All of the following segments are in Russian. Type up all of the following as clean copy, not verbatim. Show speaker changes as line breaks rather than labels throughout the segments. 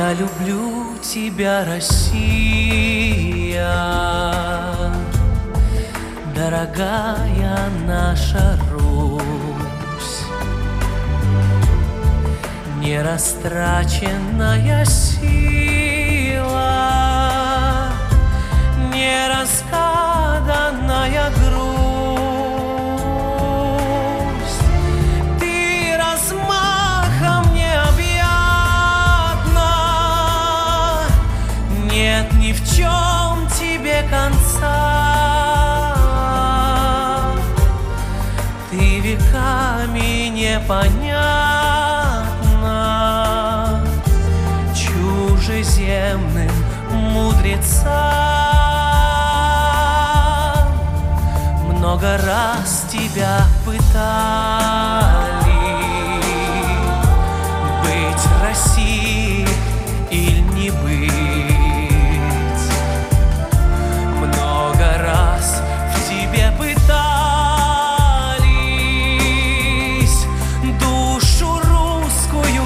Я люблю тебя, Россия, дорогая наша Русь, нерастраченная сила, нераскаданная грусть. Ты размахом необъятна, нет ни в чем тебе конца. Ты веками непонятна чужеземным мудрецам. Много раз тебя пытали быть Россией или не быть. Много раз в тебе пытались душу русскую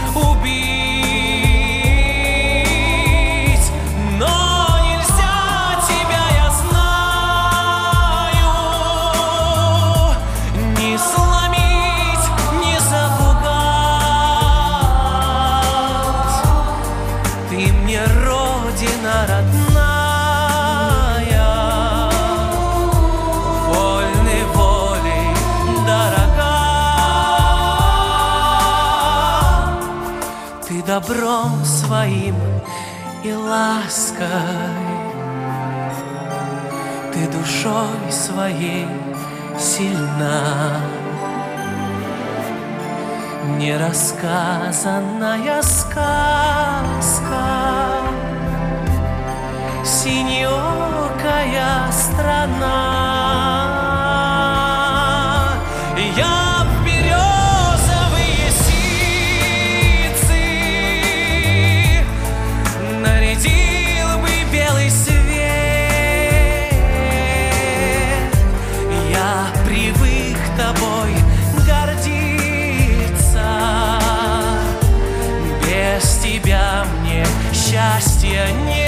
убить. Но нельзя тебя, я знаю, не сломить, не запугать. Ты мне родина родная, вольной волей дорога. Ты добром своим и лаской, ты душой своей сильна. Нерассказанная сказка, синеокая страна. Я в березовые сицы нарядил бы белый свет. Я привык тобой гордиться, без тебя мне счастья нет.